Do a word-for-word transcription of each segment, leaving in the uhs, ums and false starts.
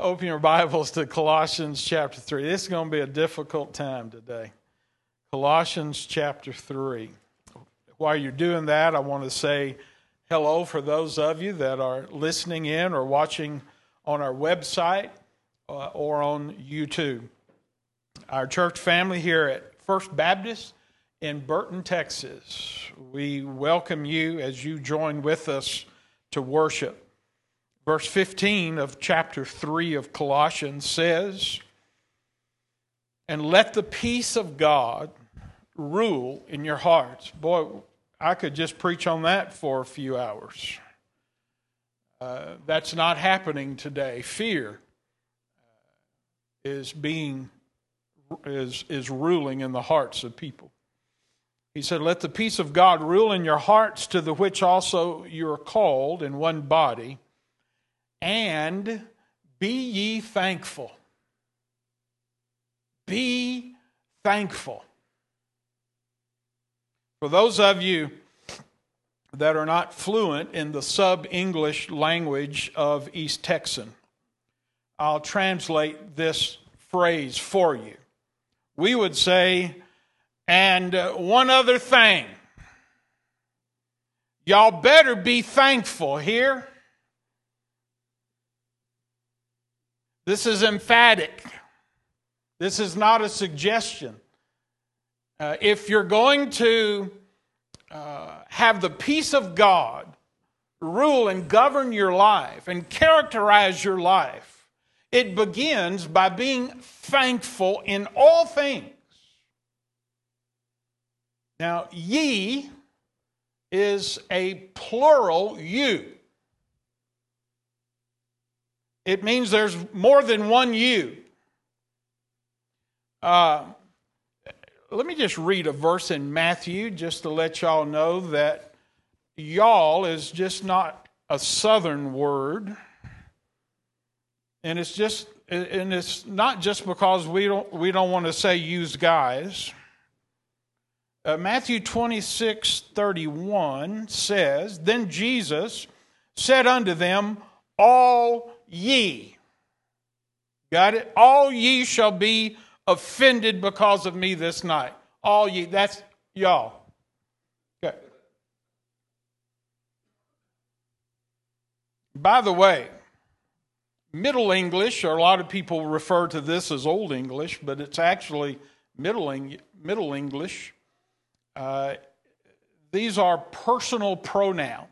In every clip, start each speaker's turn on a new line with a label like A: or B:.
A: open your Bibles to Colossians chapter three. This is going to be a difficult time today. Colossians chapter three. While you're doing that, I want to say hello for those of you that are listening in or watching on our website uh, or on YouTube. Our church family here at First Baptist in Burton, Texas. We welcome you as you join with us to worship. Verse fifteen of chapter three of Colossians says, "And let the peace of God rule in your hearts." Boy, I could just preach on that for a few hours. Uh, that's not happening today. Fear is being is is ruling in the hearts of people. He said, "Let the peace of God rule in your hearts, to the which also you are called in one body. And be ye thankful." Be thankful. For those of you that are not fluent in the sub-English language of East Texan, I'll translate this phrase for you. We would say, "And one other thing, y'all better be thankful here." This is emphatic. This is not a suggestion. Uh, if you're going to uh, have the peace of God rule and govern your life and characterize your life, it begins by being thankful in all things. Now, ye is a plural you. It means there's more than one you. Uh, let me just read a verse in Matthew just to let y'all know that y'all is just not a southern word. And it's just and it's not just because we don't we don't want to say use guys. Uh, Matthew twenty-six thirty-one says, "Then Jesus said unto them, All ye," got it? "All ye shall be offended because of me this night." All ye, that's y'all. Okay. By the way, Middle English, or a lot of people refer to this as Old English, but it's actually Middle, Eng- Middle English. Uh, these are personal pronouns.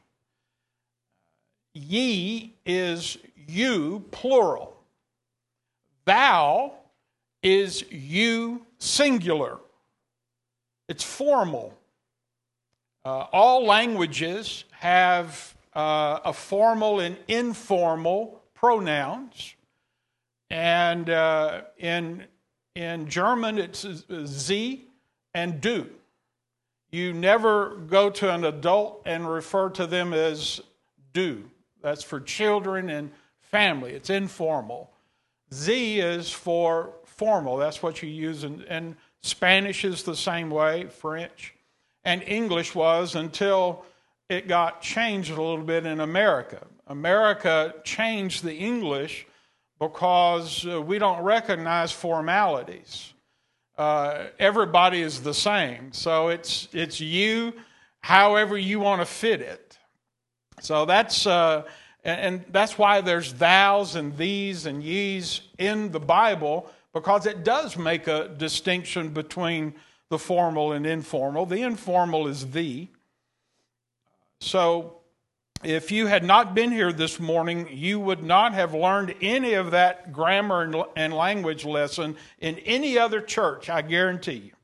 A: Ye is you, plural. Thou is you, singular. It's formal. Uh, all languages have uh, a formal and informal pronouns. And uh, in, in German, it's sie and du. You never go to an adult and refer to them as du. That's for children and family. It's informal. Sie is for formal. That's what you use. In, and Spanish is the same way, French. And English was until it got changed a little bit in America. America changed the English because uh, we don't recognize formalities. Uh, everybody is the same. So it's it's you, however you want to fit it. So that's uh, and, and that's why there's thous and these and ye's in the Bible, because it does make a distinction between the formal and informal. The informal is thee. So if you had not been here this morning, you would not have learned any of that grammar and, and language lesson in any other church, I guarantee you.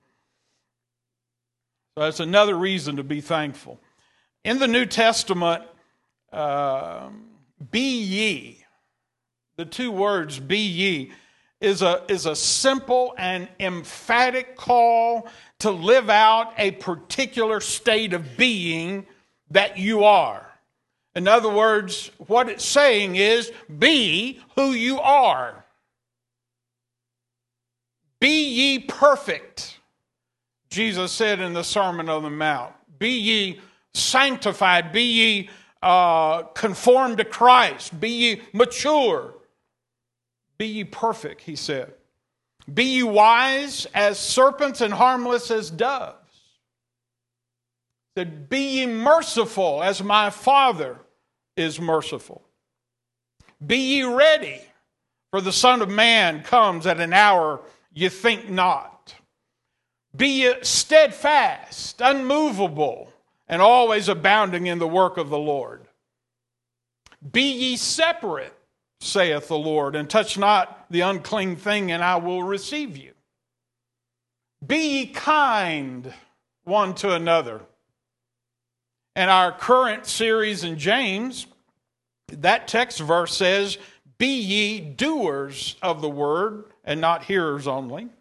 A: So that's another reason to be thankful. In the New Testament, uh, be ye, the two words be ye, is a, is a simple and emphatic call to live out a particular state of being that you are. In other words, what it's saying is, be who you are. Be ye perfect, Jesus said in the Sermon on the Mount. Be ye sanctified. Be ye uh, conformed to Christ. Be ye mature. Be ye perfect, he said. Be ye wise as serpents and harmless as doves. He said, be ye merciful as my Father is merciful. Be ye ready, for the Son of Man comes at an hour you think not. Be ye steadfast, unmovable, and always abounding in the work of the Lord. Be ye separate, saith the Lord, and touch not the unclean thing, and I will receive you. Be ye kind one to another. And our current series in James, that text verse says, be ye doers of the word, and not hearers only.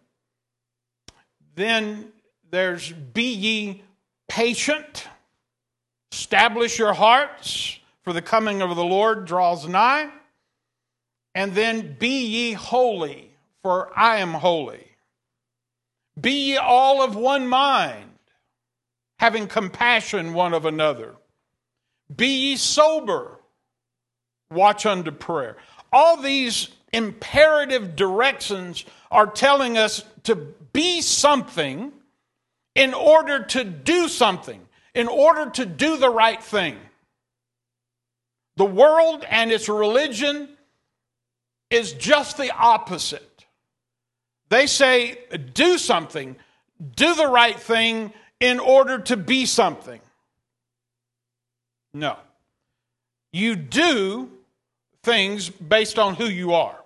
A: Then there's be ye patient. Establish your hearts, for the coming of the Lord draws nigh. And then be ye holy, for I am holy. Be ye all of one mind, having compassion one of another. Be ye sober, watch unto prayer. All these imperative directions are telling us to be something in order to do something, in order to do the right thing. The world and its religion is just the opposite. They say, do something, do the right thing in order to be something. No. You do things based on who you are.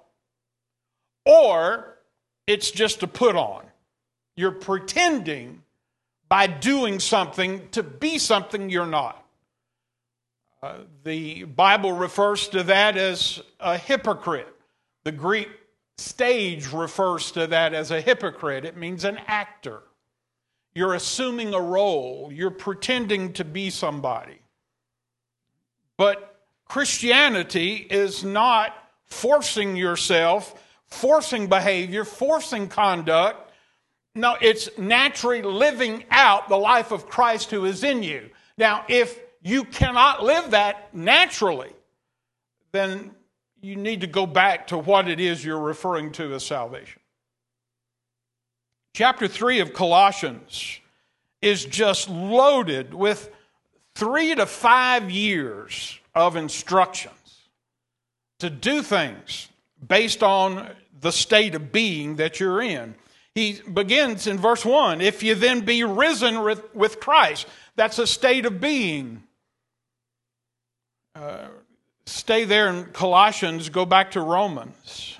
A: Or it's just a put on. You're pretending by doing something to be something you're not. Uh, the Bible refers to that as a hypocrite. The Greek stage refers to that as a hypocrite. It means an actor. You're assuming a role. You're pretending to be somebody. But Christianity is not forcing yourself, forcing behavior, forcing conduct. No, it's naturally living out the life of Christ who is in you. Now, if you cannot live that naturally, then you need to go back to what it is you're referring to as salvation. Chapter three of Colossians is just loaded with three to five years of instructions to do things based on the state of being that you're in. He begins in verse one, if you then be risen with, with Christ. That's a state of being. Uh, stay there in Colossians, go back to Romans.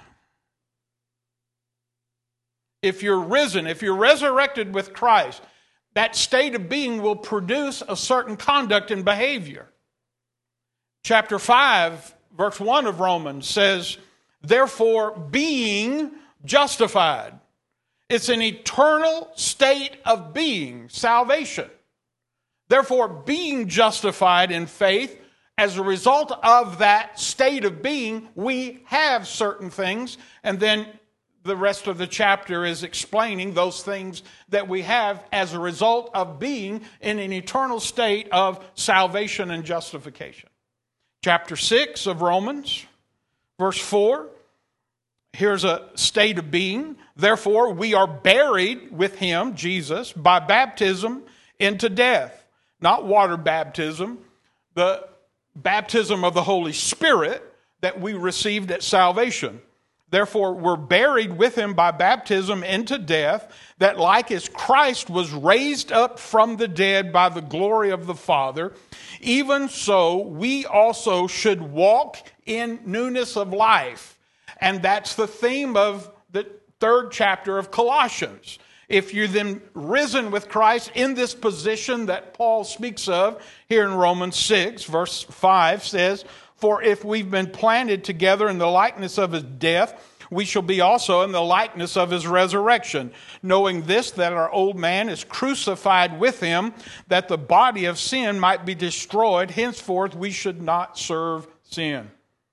A: If you're risen, if you're resurrected with Christ, that state of being will produce a certain conduct and behavior. Chapter five, verse one of Romans says, therefore, being justified. It's an eternal state of being, salvation. Therefore, being justified in faith, as a result of that state of being, we have certain things, and then the rest of the chapter is explaining those things that we have as a result of being in an eternal state of salvation and justification. Chapter six of Romans, verse four, here's a state of being. Therefore, we are buried with him, Jesus, by baptism into death. Not water baptism, the baptism of the Holy Spirit that we received at salvation. Therefore, we're buried with him by baptism into death, that like as Christ was raised up from the dead by the glory of the Father, even so we also should walk in newness of life. And that's the theme of the third chapter of Colossians. If you're then risen with Christ in this position that Paul speaks of here in Romans six, verse five says, for if we've been planted together in the likeness of his death, we shall be also in the likeness of his resurrection, knowing this, that our old man is crucified with him, that the body of sin might be destroyed. Henceforth we should not serve sin.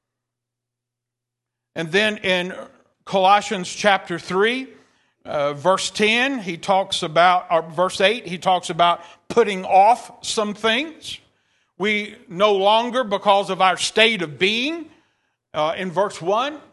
A: And then in Colossians chapter three, Uh, verse ten, he talks about, or verse eight, he talks about putting off some things. We no longer, because of our state of being, uh, in verse one,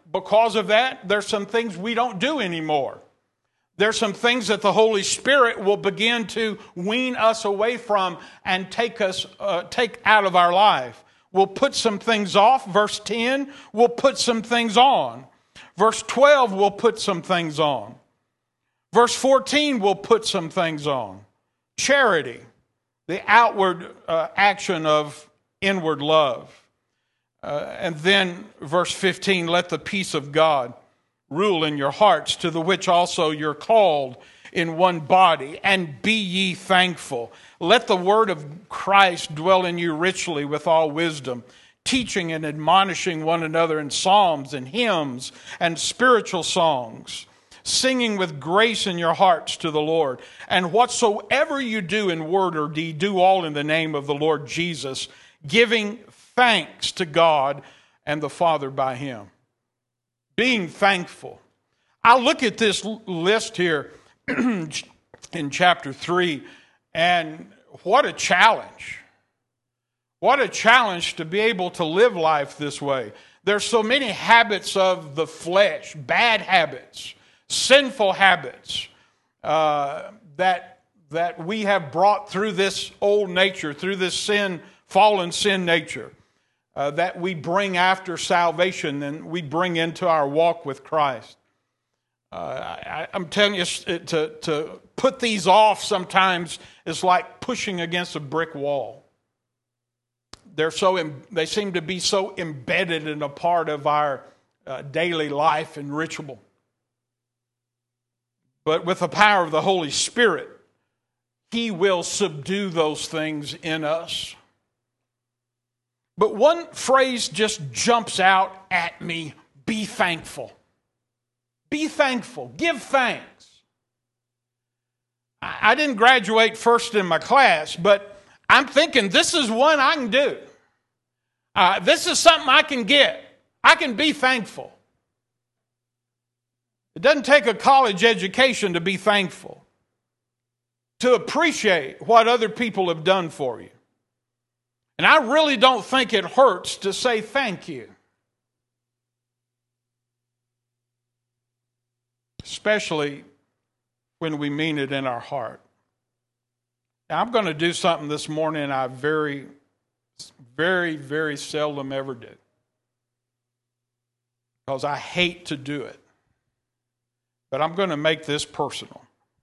A: because of that, there's some things we don't do anymore. There's some things that the Holy Spirit will begin to wean us away from and take us, uh, take out of our life. We'll put some things off. Verse ten, we'll put some things on. Verse twelve, we'll put some things on. Verse fourteen, we'll put some things on. Charity, the outward uh, action of inward love. Uh, and then verse fifteen, let the peace of God rule in your hearts, to the which also you're called in one body, and be ye thankful. Let the word of Christ dwell in you richly with all wisdom, teaching and admonishing one another in psalms and hymns and spiritual songs, singing with grace in your hearts to the Lord. And whatsoever you do in word or deed, do all in the name of the Lord Jesus, giving thanks to God and the Father by him. Being thankful. I look at this list here in chapter three, and what a challenge. What a challenge to be able to live life this way. There's so many habits of the flesh, bad habits, sinful habits uh, that, that we have brought through this old nature, through this sin, fallen sin nature. Uh, that we bring after salvation and we bring into our walk with Christ. Uh, I, I'm telling you, to, to put these off sometimes is like pushing against a brick wall. They're so they seem to be so embedded in a part of our uh, daily life and ritual. But with the power of the Holy Spirit, He will subdue those things in us. But one phrase just jumps out at me: be thankful. Be thankful. Give thanks. I didn't graduate first in my class, but I'm thinking this is one I can do. Uh, this is something I can get. I can be thankful. It doesn't take a college education to be thankful, to appreciate what other people have done for you. And I really don't think it hurts to say thank you. Especially when we mean it in our heart. Now, I'm going to do something this morning I very, very, very seldom ever do. Because I hate to do it. But I'm going to make this personal.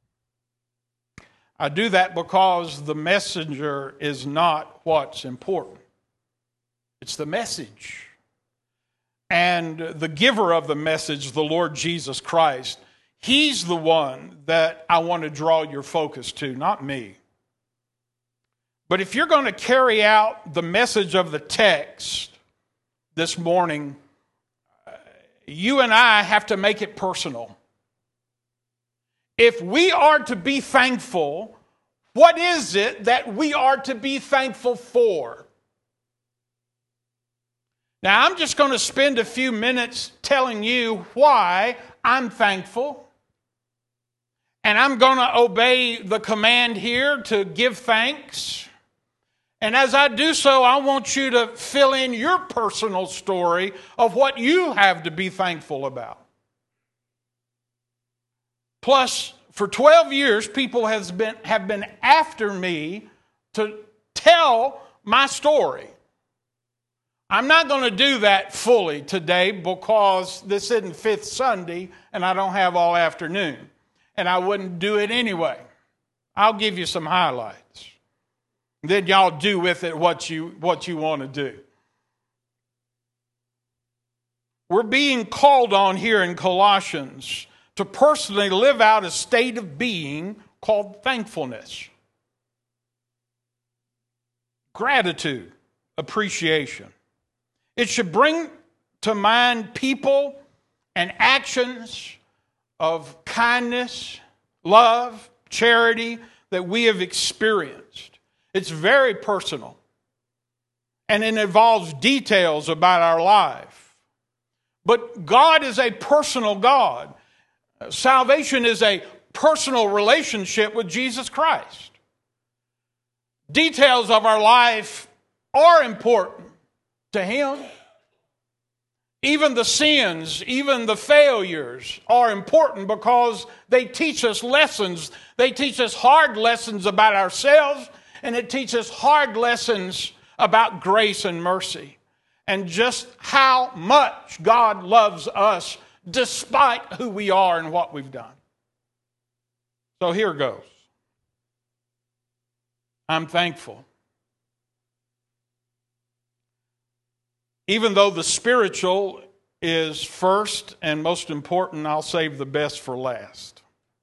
A: I do that because the messenger is not what's important. It's the message. And the giver of the message, the Lord Jesus Christ, He's the one that I want to draw your focus to, not me. But if you're going to carry out the message of the text this morning, you and I have to make it personal. If we are to be thankful, what is it that we are to be thankful for? Now, I'm just going to spend a few minutes telling you why I'm thankful. And I'm going to obey the command here to give thanks. And as I do so, I want you to fill in your personal story of what you have to be thankful about. Plus, for twelve years, people has been, have been after me to tell my story. I'm not going to do that fully today because this isn't Fifth Sunday and I don't have all afternoon. And I wouldn't do it anyway. I'll give you some highlights. Then y'all do with it what you, what you want to do. We're being called on here in Colossians to personally live out a state of being called thankfulness. Gratitude, appreciation. It should bring to mind people and actions of kindness, love, charity that we have experienced. It's very personal. And it involves details about our life. But God is a personal God. Salvation is a personal relationship with Jesus Christ. Details of our life are important to Him. Even the sins, even the failures are important because they teach us lessons. They teach us hard lessons about ourselves, and it teaches hard lessons about grace and mercy and just how much God loves us despite who we are and what we've done. So here goes. I'm thankful. Even though the spiritual is first and most important, I'll save the best for last.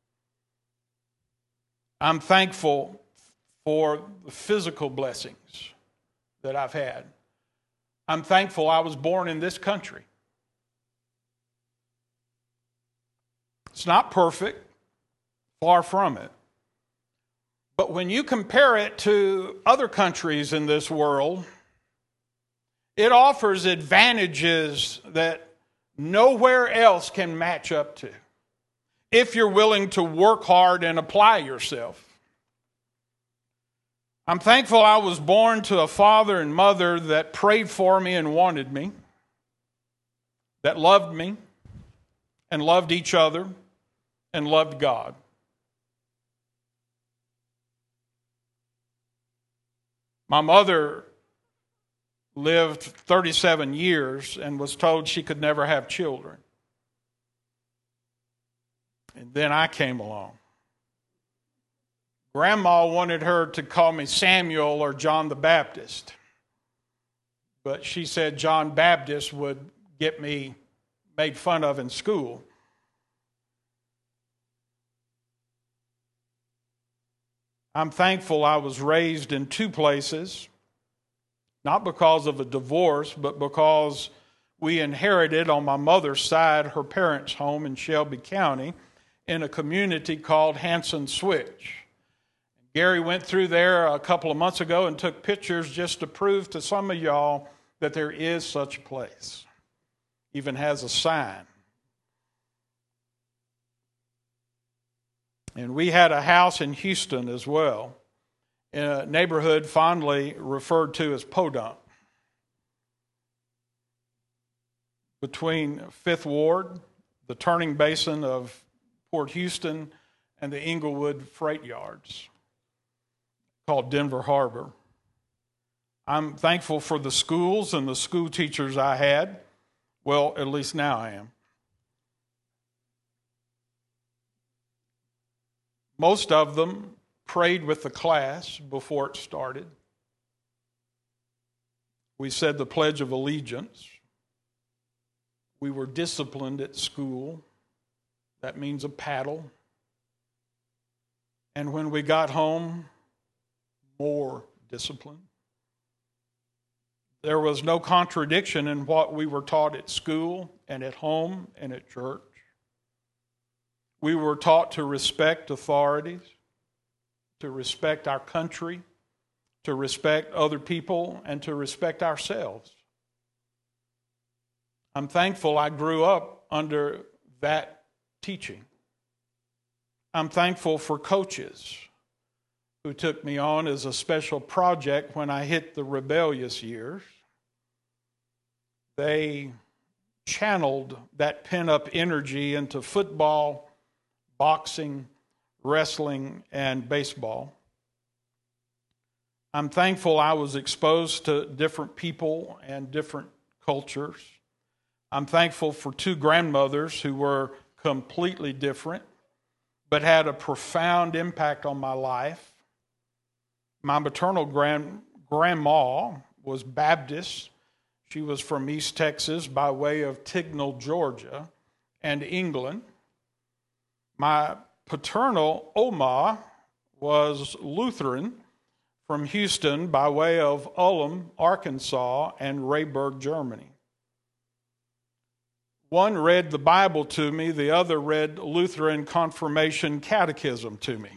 A: I'm thankful for the physical blessings that I've had. I'm thankful I was born in this country. It's not perfect, far from it. But when you compare it to other countries in this world, it offers advantages that nowhere else can match up to if you're willing to work hard and apply yourself. I'm thankful I was born to a father and mother that prayed for me and wanted me, that loved me and loved each other and loved God. My mother lived thirty-seven years and was told she could never have children. And then I came along. Grandma wanted her to call me Samuel or John the Baptist. But she said John Baptist would get me made fun of in school. I'm thankful I was raised in two places. Not because of a divorce, but because we inherited on my mother's side her parents' home in Shelby County in a community called Hanson Switch. Gary went through there a couple of months ago and took pictures just to prove to some of y'all that there is such a place. Even has a sign. And we had a house in Houston as well, in a neighborhood fondly referred to as Podunk, between Fifth Ward, the turning basin of Port Houston, and the Inglewood freight yards, called Denver Harbor. I'm thankful for the schools and the school teachers I had. Well, at least now I am. Most of them prayed with the class before it started. We said the Pledge of Allegiance. We were disciplined at school. That means a paddle. And when we got home, more discipline. There was no contradiction in what we were taught at school and at home and at church. We were taught to respect authorities, to respect our country, to respect other people, and to respect ourselves. I'm thankful I grew up under that teaching. I'm thankful for coaches who took me on as a special project when I hit the rebellious years. They channeled that pent-up energy into football, boxing, wrestling, and baseball. I'm thankful I was exposed to different people and different cultures. I'm thankful for two grandmothers who were completely different, but had a profound impact on my life. My maternal grand, grandma was Baptist. She was from East Texas by way of Tignall, Georgia, and England. My paternal Oma was Lutheran from Houston by way of Ullum, Arkansas, and Rayburg, Germany. One read the Bible to me, the other read Lutheran Confirmation Catechism to me.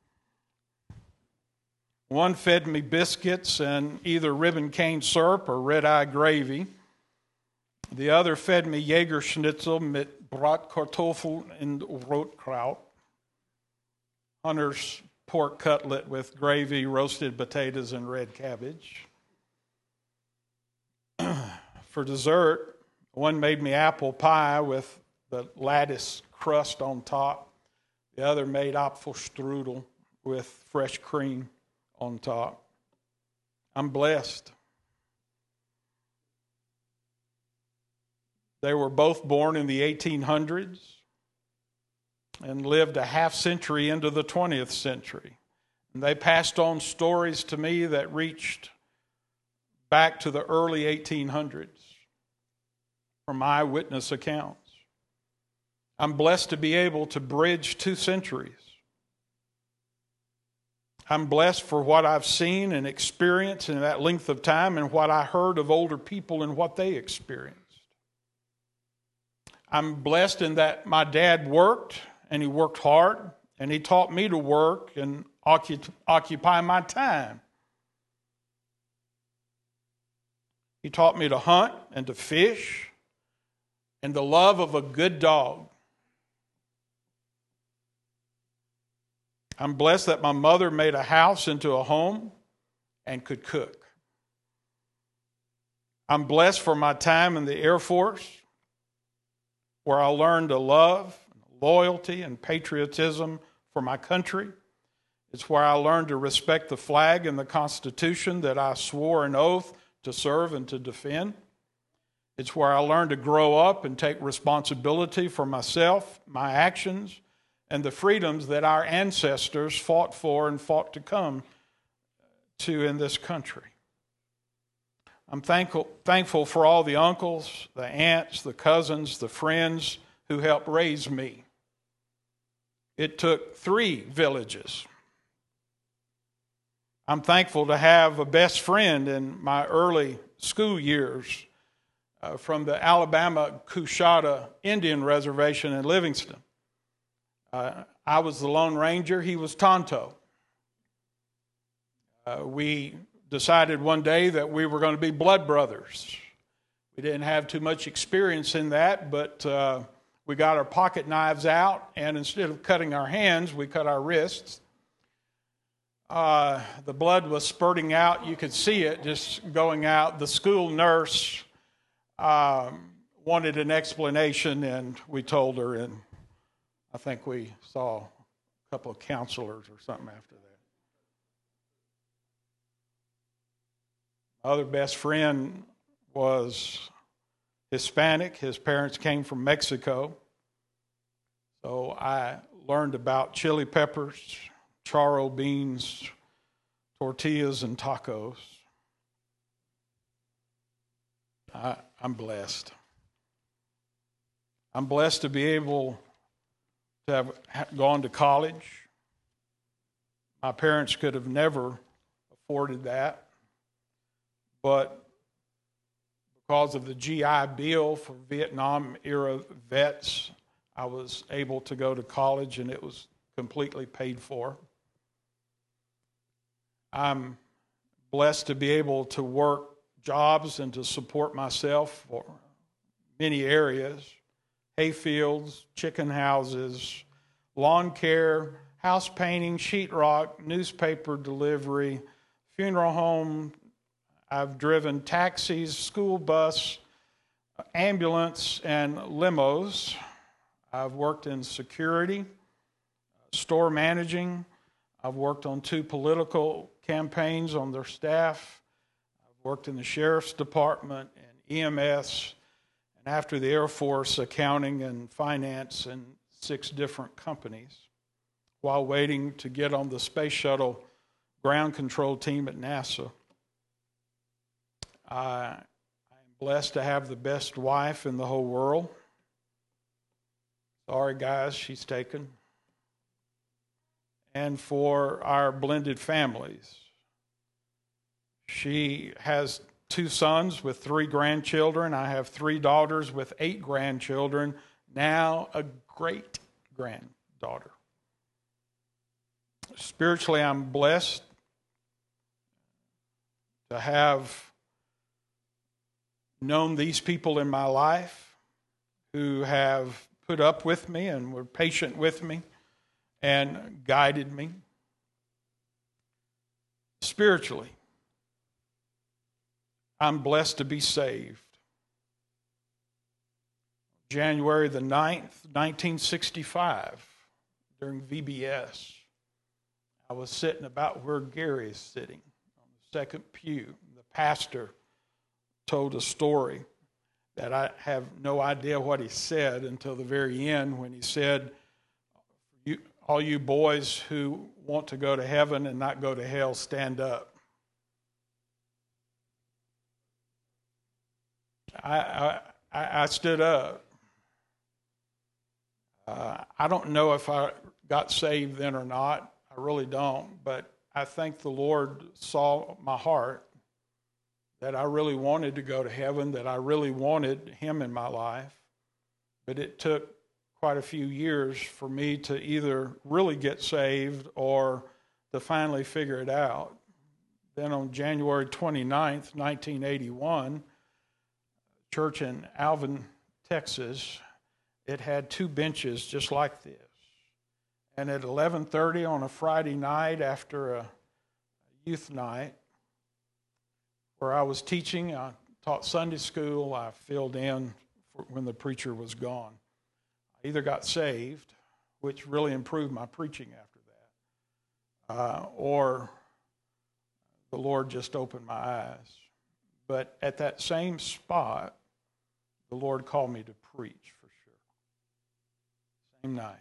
A: One fed me biscuits and either ribbon cane syrup or red-eye gravy. The other fed me Jaeger Schnitzel mit Bratkartoffel and Rotkraut, Hunter's pork cutlet with gravy, roasted potatoes, and red cabbage. For dessert, One made me apple pie with the lattice crust on top. The other made Apfelstrudel with fresh cream on top. I'm blessed. They were both born in the eighteen hundreds and lived a half century into the twentieth century. And they passed on stories to me that reached back to the early eighteen hundreds from eyewitness accounts. I'm blessed to be able to bridge two centuries. I'm blessed for what I've seen and experienced in that length of time and what I heard of older people and what they experienced. I'm blessed in that my dad worked, and he worked hard, and he taught me to work and occupy my time. He taught me to hunt and to fish and the love of a good dog. I'm blessed that my mother made a house into a home and could cook. I'm blessed for my time in the Air Force, where I learned to love, loyalty, and patriotism for my country. It's where I learned to respect the flag and the Constitution that I swore an oath to serve and to defend. It's where I learned to grow up and take responsibility for myself, my actions, and the freedoms that our ancestors fought for and fought to come to in this country. I'm thankful, thankful for all the uncles, the aunts, the cousins, the friends who helped raise me. It took three villages. I'm thankful to have a best friend in my early school years uh, from the Alabama Coushatta Indian Reservation in Livingston. Uh, I was the Lone Ranger, he was Tonto. Uh, we decided one day that we were going to be blood brothers. We didn't have too much experience in that, but uh, we got our pocket knives out, and instead of cutting our hands, we cut our wrists. Uh, the blood was spurting out. You could see it just going out. The school nurse um, wanted an explanation, and we told her, and I think we saw a couple of counselors or something after that. My other best friend was Hispanic. His parents came from Mexico. So I learned about chili peppers, charro beans, tortillas, and tacos. I, I'm blessed. I'm blessed to be able to have gone to college. My parents could have never afforded that. But because of the G I Bill for Vietnam-era vets, I was able to go to college, and it was completely paid for. I'm blessed to be able to work jobs and to support myself for many areas: hay fields, chicken houses, lawn care, house painting, sheetrock, newspaper delivery, funeral home. I've driven taxis, school bus, ambulance, and limos. I've worked in security, store managing. I've worked on two political campaigns on their staff. I've worked in the sheriff's department and E M S, and after the Air Force, accounting and finance in six different companies, while waiting to get on the space shuttle ground control team at NASA. I am blessed to have the best wife in the whole world. Sorry, guys, she's taken. And for our blended families. She has two sons with three grandchildren. I have three daughters with eight grandchildren, now a great granddaughter. Spiritually, I'm blessed to have known these people in my life who have put up with me and were patient with me and guided me. Spiritually, I'm blessed to be saved. January the ninth, nineteen sixty-five, during V B S. I was sitting about where Gary is sitting, on the second pew. The pastor told a story that I have no idea what he said until the very end, when he said, you, all you boys who want to go to heaven and not go to hell, stand up. I, I, I stood up. Uh, I don't know if I got saved then or not. I really don't. But I think the Lord saw my heart, that I really wanted to go to heaven, that I really wanted Him in my life. But it took quite a few years for me to either really get saved or to finally figure it out. Then on January twenty-ninth, nineteen eighty-one, church in Alvin, Texas, it had two benches just like this. And at eleven thirty on a Friday night after a youth night, where I was teaching, I taught Sunday school, I filled in for when the preacher was gone. I either got saved, which really improved my preaching after that, uh, or the Lord just opened my eyes. But at that same spot, the Lord called me to preach for sure. Same night.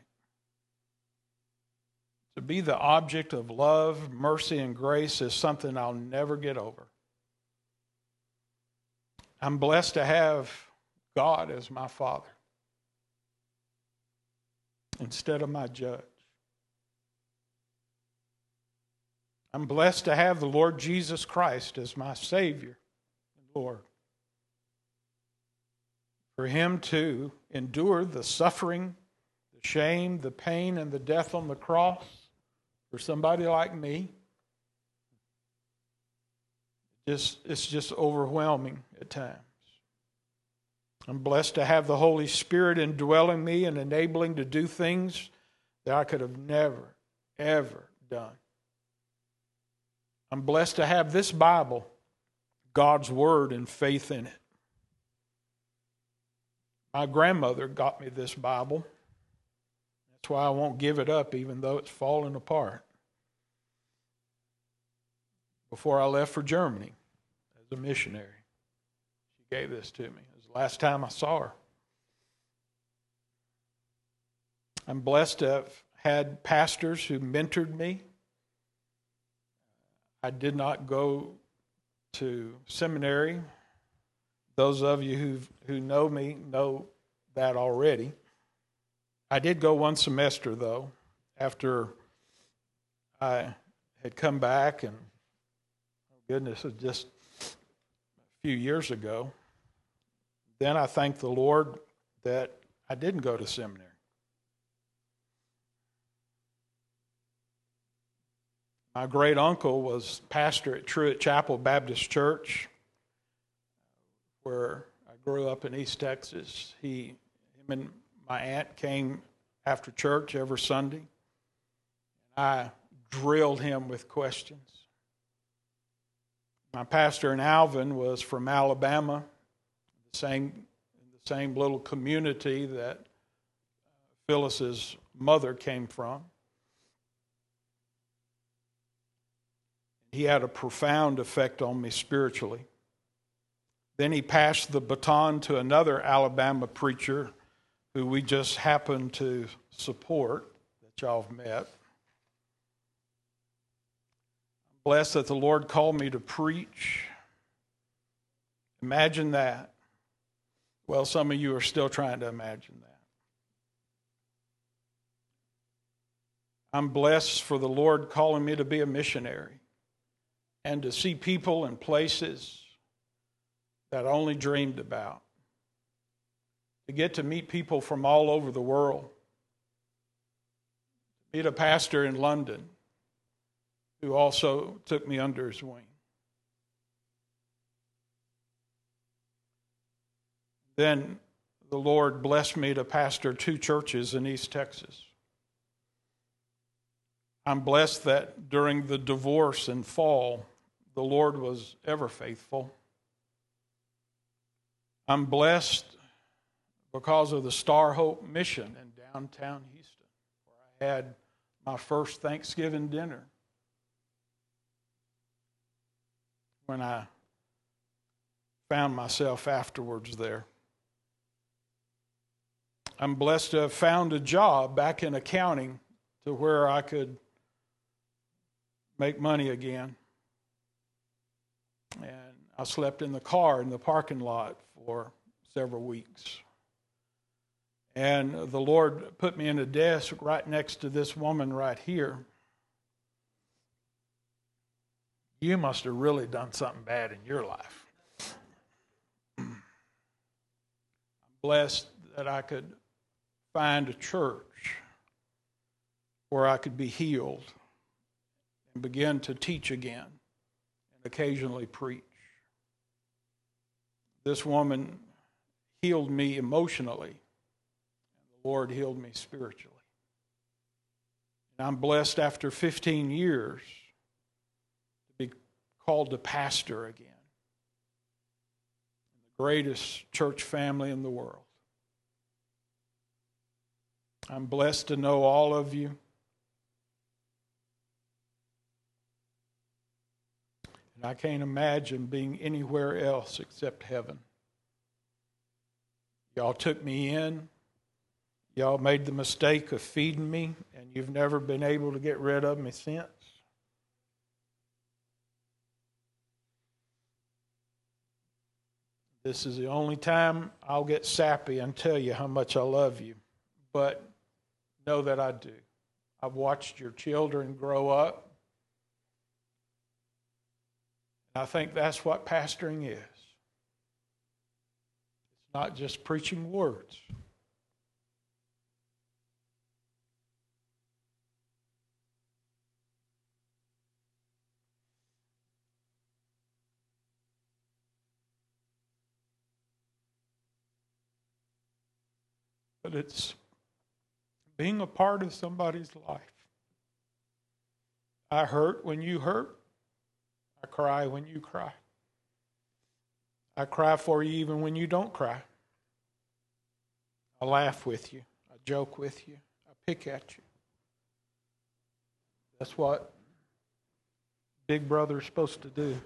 A: To be the object of love, mercy, and grace is something I'll never get over. I'm blessed to have God as my Father instead of my judge. I'm blessed to have the Lord Jesus Christ as my Savior and Lord. For Him to endure the suffering, the shame, the pain, and the death on the cross for somebody like me, just it's just overwhelming at times. I'm blessed to have the Holy Spirit indwelling me and enabling to do things that I could have never, ever done. I'm blessed to have this Bible, God's Word, and faith in it. My grandmother got me this Bible. That's why I won't give it up, even though it's falling apart. Before I left for Germany as a missionary, she gave this to me. It was the last time I saw her. I'm blessed to have had pastors who mentored me. I did not go to seminary. Those of you who who know me know that already. I did go one semester, though, after I had come back, and oh goodness, it was just a few years ago. Then I thank the Lord that I didn't go to seminary. My great uncle was pastor at Truett Chapel Baptist Church, where I grew up in East Texas. He, him and my aunt came after church every Sunday. I drilled him with questions. My pastor in Alvin was from Alabama, the same, the same little community that Phyllis's mother came from. He had a profound effect on me spiritually. Then he passed the baton to another Alabama preacher who we just happened to support, that y'all have met. I'm blessed that the Lord called me to preach. Imagine that. Well, some of you are still trying to imagine that. I'm blessed for the Lord calling me to be a missionary and to see people and places that I only dreamed about. To get to meet people from all over the world. Meet a pastor in London who also took me under his wing. Then the Lord blessed me to pastor two churches in East Texas. I'm blessed that during the divorce and fall, the Lord was ever faithful. I'm blessed because of the Star Hope Mission in downtown Houston, where I had my first Thanksgiving dinner. When I found myself afterwards there. I'm blessed to have found a job back in accounting to where I could make money again. And I slept in the car in the parking lot for several weeks. And the Lord put me in a desk right next to this woman right here. You must have really done something bad in your life. I'm blessed that I could find a church where I could be healed and begin to teach again and occasionally preach. This woman healed me emotionally, and the Lord healed me spiritually. And I'm blessed after fifteen years to be called to pastor again in the greatest church family in the world. I'm blessed to know all of you. And I can't imagine being anywhere else except heaven. Y'all took me in. Y'all made the mistake of feeding me, and you've never been able to get rid of me since. This is the only time I'll get sappy and tell you how much I love you. But know that I do. I've watched your children grow up. I think that's what pastoring is. It's not just preaching words. But it's being a part of somebody's life. I hurt when you hurt. I cry when you cry. I cry for you even when you don't cry. I laugh with you. I joke with you. I pick at you. That's what Big Brother is supposed to do.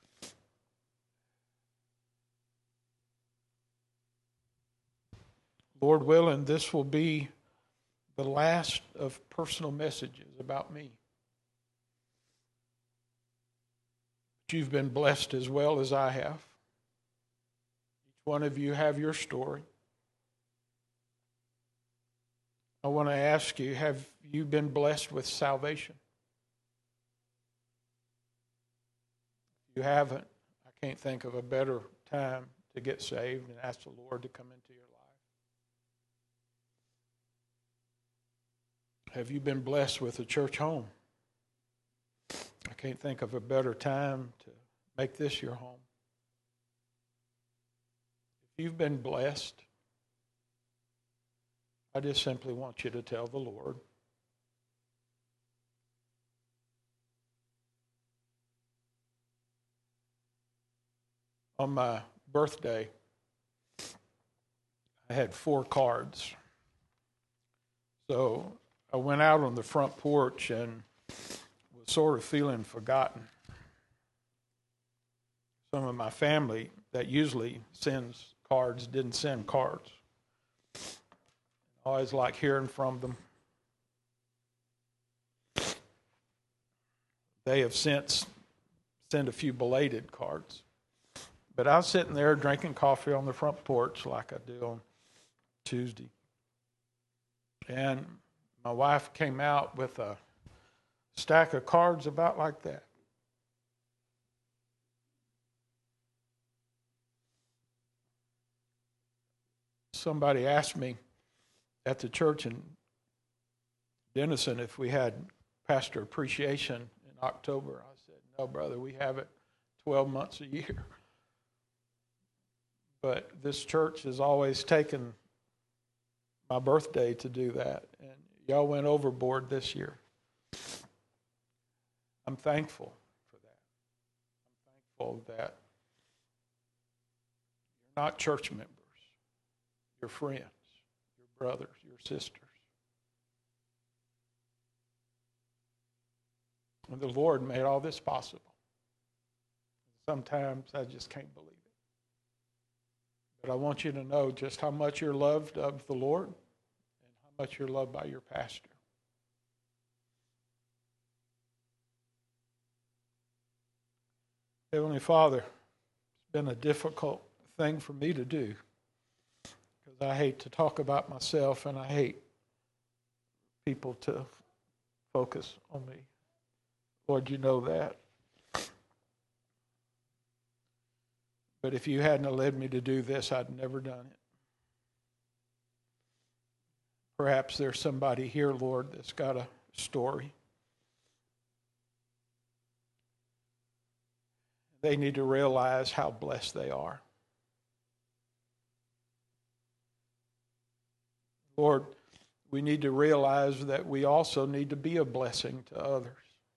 A: Lord willing, this will be the last of personal messages about me. You've been blessed as well as I have. Each one of you have your story. I want to ask you, have you been blessed with salvation? If you haven't, I can't think of a better time to get saved and ask the Lord to come into your life. Have you been blessed with a church home? I can't think of a better time to make this your home. If you've been blessed, I just simply want you to tell the Lord. On my birthday, I had four cards. So I went out on the front porch and sort of feeling forgotten. Some of my family that usually sends cards didn't send cards. I always like hearing from them. They have since sent a few belated cards. But I was sitting there drinking coffee on the front porch like I do on Tuesday. And my wife came out with a stack of cards about like that. Somebody asked me at the church in Denison if we had pastor appreciation in October. I said, no, brother, we have it twelve months a year. But this church has always taken my birthday to do that. And y'all went overboard this year. I'm thankful for that. I'm thankful that you're not church members. your friends, your brothers, your sisters. And the Lord made all this possible. Sometimes I just can't believe it. But I want you to know just how much you're loved of the Lord and how much you're loved by your pastor. Heavenly Father, it's been a difficult thing for me to do because I hate to talk about myself and I hate people to focus on me. Lord, you know that. But if you hadn't led me to do this, I'd never done it. Perhaps there's somebody here, Lord, that's got a story. They need to realize how blessed they are. Lord, we need to realize that we also need to be a blessing to others.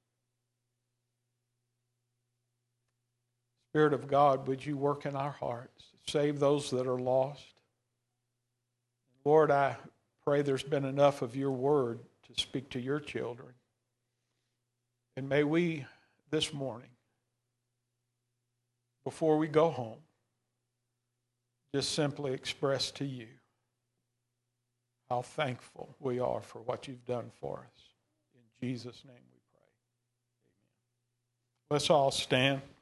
A: Spirit of God, would you work in our hearts? Save those that are lost. Lord, I pray there's been enough of your word to speak to your children. And may we this morning, before we go home, just simply express to you how thankful we are for what you've done for us. In Jesus' name we pray. Amen. Let's all stand.